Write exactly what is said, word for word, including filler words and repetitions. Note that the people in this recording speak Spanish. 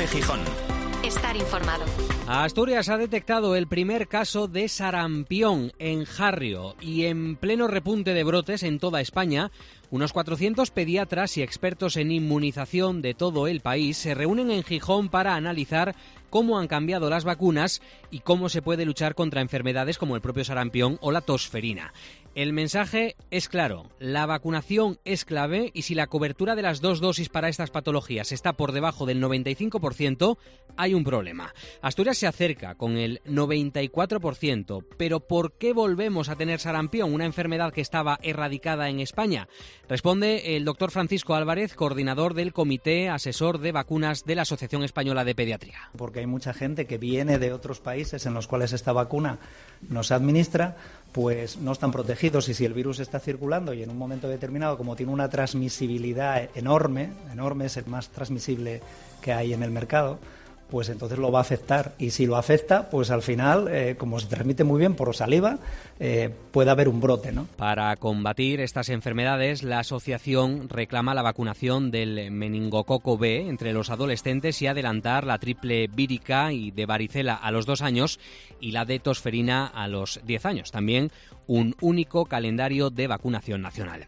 F Gijón. Estar informado. Asturias ha detectado el primer caso de sarampión en Jarrio y en pleno repunte de brotes en toda España, unos cuatrocientos pediatras y expertos en inmunización de todo el país se reúnen en Gijón para analizar cómo han cambiado las vacunas y cómo se puede luchar contra enfermedades como el propio sarampión o la tosferina. El mensaje es claro, la vacunación es clave y si la cobertura de las dos dosis para estas patologías está por debajo del noventa y cinco por ciento, hay un problema. Asturias se acerca con el noventa y cuatro por ciento, pero ¿por qué volvemos a tener sarampión, una enfermedad que estaba erradicada en España? Responde el doctor Francisco Álvarez, coordinador del Comité Asesor de Vacunas de la Asociación Española de Pediatría. Porque hay mucha gente que viene de otros países en los cuales esta vacuna no se administra, pues no están protegidos y si el virus está circulando y en un momento determinado, como tiene una transmisibilidad enorme, enorme, es el más transmisible que hay en el mercado, pues entonces lo va a afectar. Y si lo afecta, pues al final, eh, como se transmite muy bien por saliva, eh, puede haber un brote, ¿no? Para combatir estas enfermedades, la asociación reclama la vacunación del meningococo B entre los adolescentes y adelantar la triple vírica y de varicela a los dos años y la de tosferina a los diez años. También un único calendario de vacunación nacional.